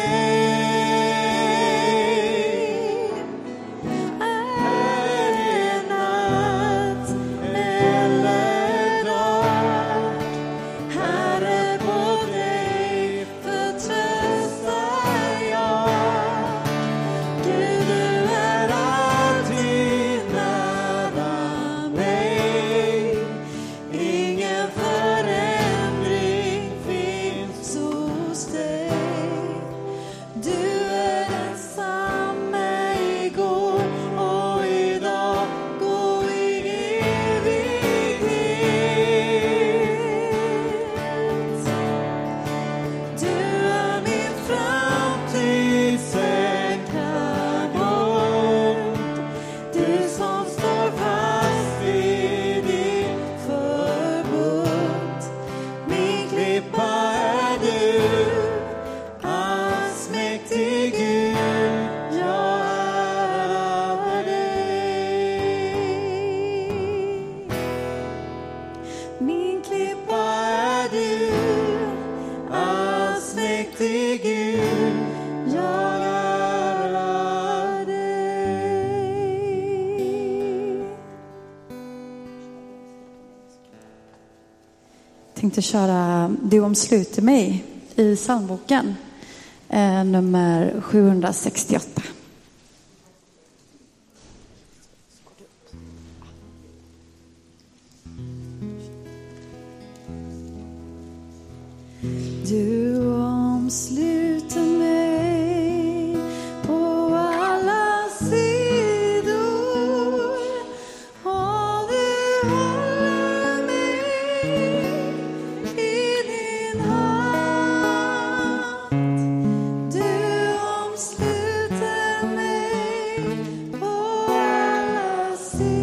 Är det natt eller dag, Herre, på dig förtröstar jag. Gud, du är alltid nära mig. Ingen förändring finns hos dig. Du är densamme igår och idag och i evighet. Du är min framtidssäkra grund. Du som står fast vid ditt förbund. Min klippa är du, allsmäktig Gud, jag ärar dig. Min klippa är du, allsmäktig Gud, jag ärar dig. Tänkte köra Du omsluter mig i psalmboken, eh, nummer sjuhundrasextioåtta. Du omsluter mig på alla sidor och du håller mig i din hand. Du omsluter mig på alla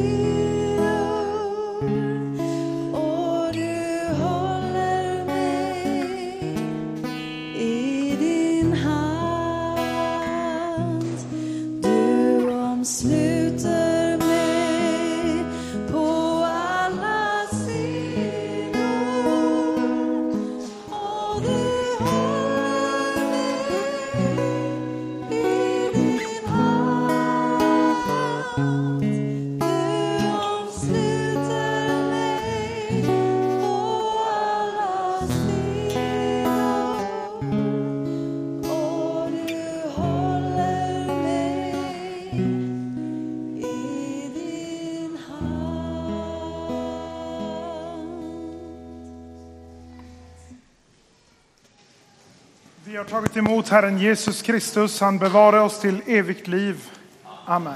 sidor och du håller mig i din hand. Du omsluter mig på alla sidor och du håller mig i din hand. Du omsluter mig på alla sidor och du håller mig i din hand. Vi har tagit emot Herren Jesus Kristus. Han bevarar oss till evigt liv. Amen.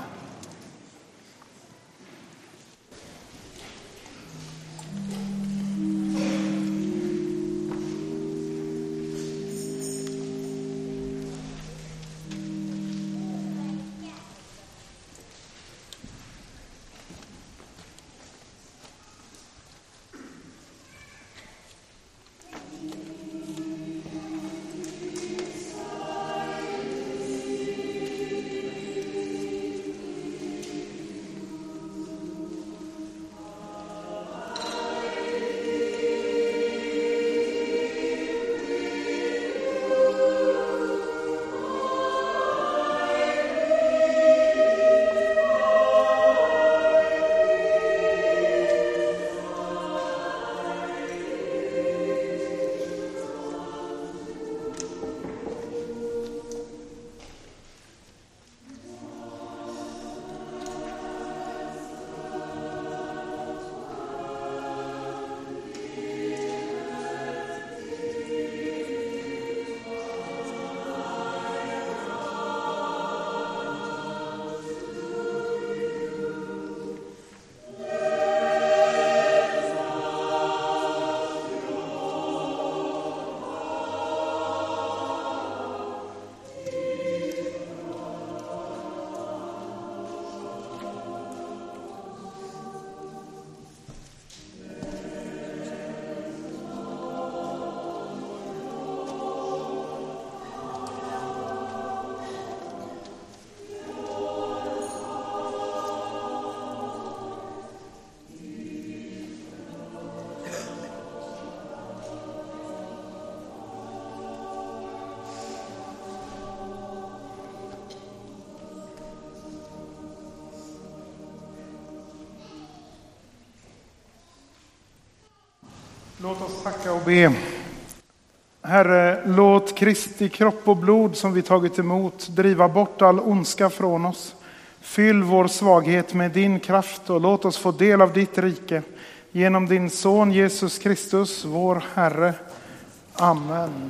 Låt oss tacka och be. Herre, låt Kristi kropp och blod som vi tagit emot driva bort all ondska från oss. Fyll vår svaghet med din kraft och låt oss få del av ditt rike. Genom din son Jesus Kristus, vår Herre. Amen.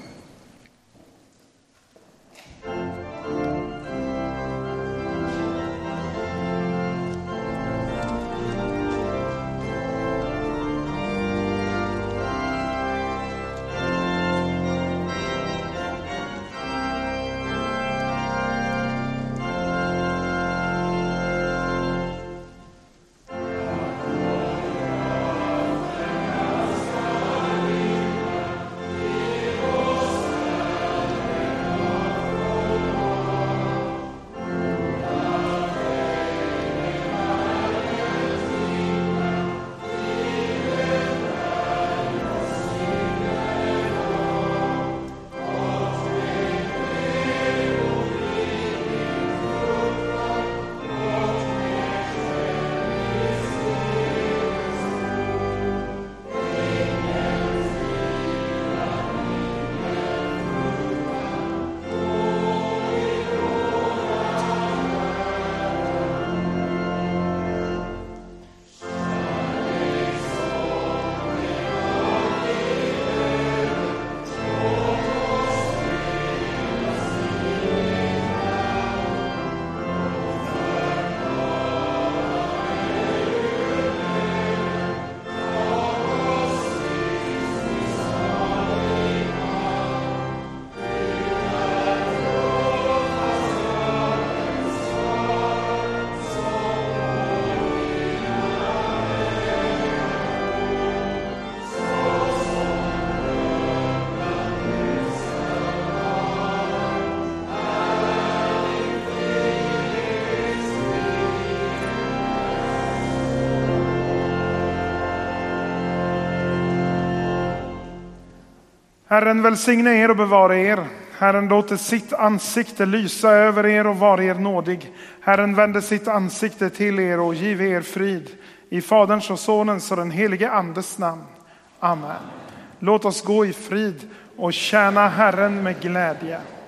Herren välsigne er och bevara er. Herren låter sitt ansikte lysa över er och vara er nådig. Herren vänder sitt ansikte till er och giv er frid. I Faderns och Sonens och den helige Andes namn. Amen. Låt oss gå i frid och tjäna Herren med glädje.